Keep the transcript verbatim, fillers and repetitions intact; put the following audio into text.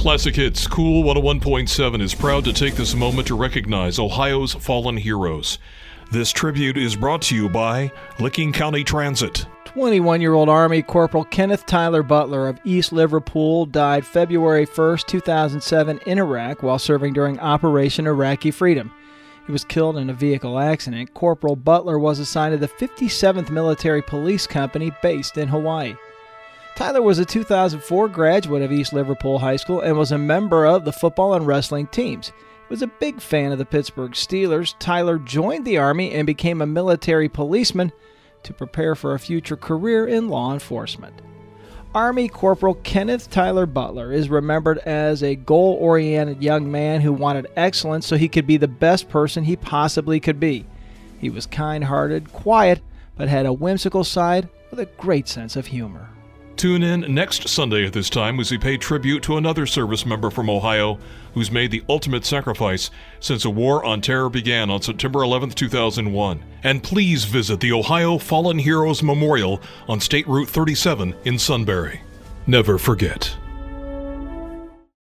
Classic Hits Cool one oh one point seven is proud to take this moment to recognize Ohio's fallen heroes. This tribute is brought to you by Licking County Transit. twenty-one-year-old Army Corporal Kenneth Tyler Butler of East Liverpool died February first, two thousand seven in Iraq while serving during Operation Iraqi Freedom. He was killed in a vehicle accident. Corporal Butler was assigned to the fifty-seventh Military Police Company based in Hawaii. Tyler was a two thousand four graduate of East Liverpool High School and was a member of the football and wrestling teams. He was a big fan of the Pittsburgh Steelers. Tyler joined the Army and became a military policeman to prepare for a future career in law enforcement. Army Corporal Kenneth Tyler Butler is remembered as a goal-oriented young man who wanted excellence so he could be the best person he possibly could be. He was kind-hearted, quiet, but had a whimsical side with a great sense of humor. Tune in next Sunday at this time as we pay tribute to another service member from Ohio who's made the ultimate sacrifice since a war on terror began on September eleventh, two thousand one. And please visit the Ohio Fallen Heroes Memorial on State Route thirty-seven in Sunbury. Never forget.